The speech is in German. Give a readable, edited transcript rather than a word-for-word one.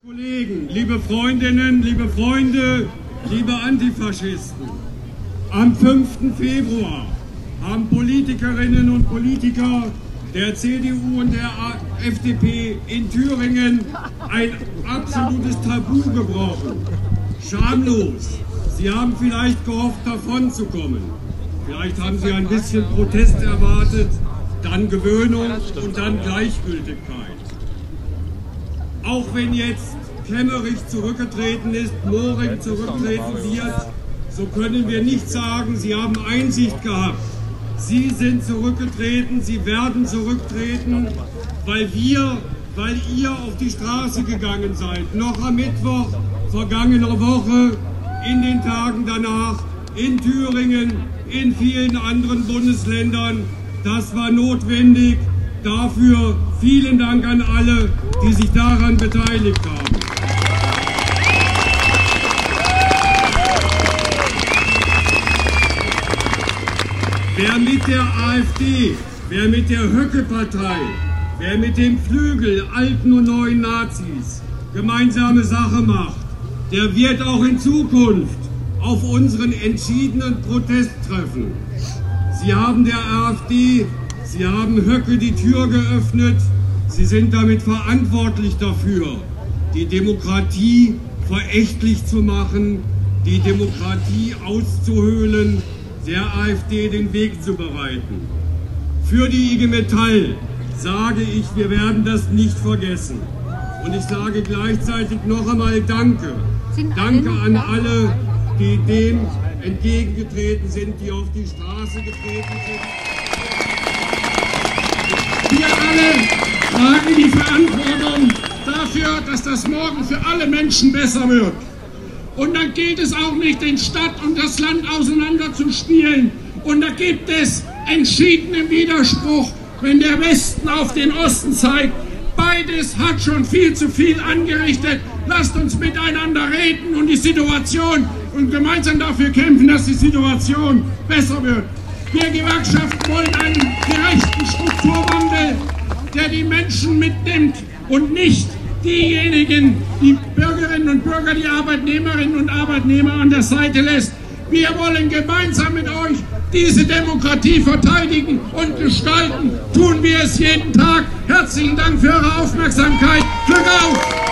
Kollegen, liebe Freundinnen, liebe Freunde, liebe Antifaschisten, am 5. Februar haben Politikerinnen und Politiker der CDU und der FDP in Thüringen ein absolutes Tabu gebrochen. Schamlos. Sie haben vielleicht gehofft, davonzukommen. Vielleicht haben Sie ein bisschen Protest erwartet, dann Gewöhnung und dann Gleichgültigkeit. Auch wenn jetzt Kemmerich zurückgetreten ist, Moring zurücktreten wird, so können wir nicht sagen, Sie haben Einsicht gehabt. Sie sind zurückgetreten, Sie werden zurücktreten, weil ihr auf die Straße gegangen seid. Noch am Mittwoch vergangener Woche, in den Tagen danach, in Thüringen, in vielen anderen Bundesländern. Das war notwendig. Dafür vielen Dank an alle, die sich daran beteiligt haben. Wer mit der AfD, wer mit der Höcke-Partei, wer mit dem Flügel alten und neuen Nazis gemeinsame Sache macht, der wird auch in Zukunft auf unseren entschiedenen Protest treffen. Sie haben der AfD, Sie haben Höcke die Tür geöffnet. Sie sind damit verantwortlich dafür, die Demokratie verächtlich zu machen, die Demokratie auszuhöhlen, der AfD den Weg zu bereiten. Für die IG Metall sage ich, wir werden das nicht vergessen. Und ich sage gleichzeitig noch einmal Danke. Danke an alle, die dem entgegengetreten sind, die auf die Straße getreten sind. Wir alle tragen die Verantwortung dafür, dass das morgen für alle Menschen besser wird. Und da gilt es auch nicht, den Stadt und das Land auseinander zu spielen. Und da gibt es entschiedenen Widerspruch, wenn der Westen auf den Osten zeigt. Beides hat schon viel zu viel angerichtet. Lasst uns miteinander reden und die Situation und gemeinsam dafür kämpfen, dass die Situation besser wird. Wir Gewerkschaften wollen einen gerechten Strukturwandel, der die Menschen mitnimmt und nicht diejenigen, die Bürgerinnen und Bürger, die Arbeitnehmerinnen und Arbeitnehmer an der Seite lässt. Wir wollen gemeinsam mit euch diese Demokratie verteidigen und gestalten. Tun wir es jeden Tag. Herzlichen Dank für eure Aufmerksamkeit. Glück auf!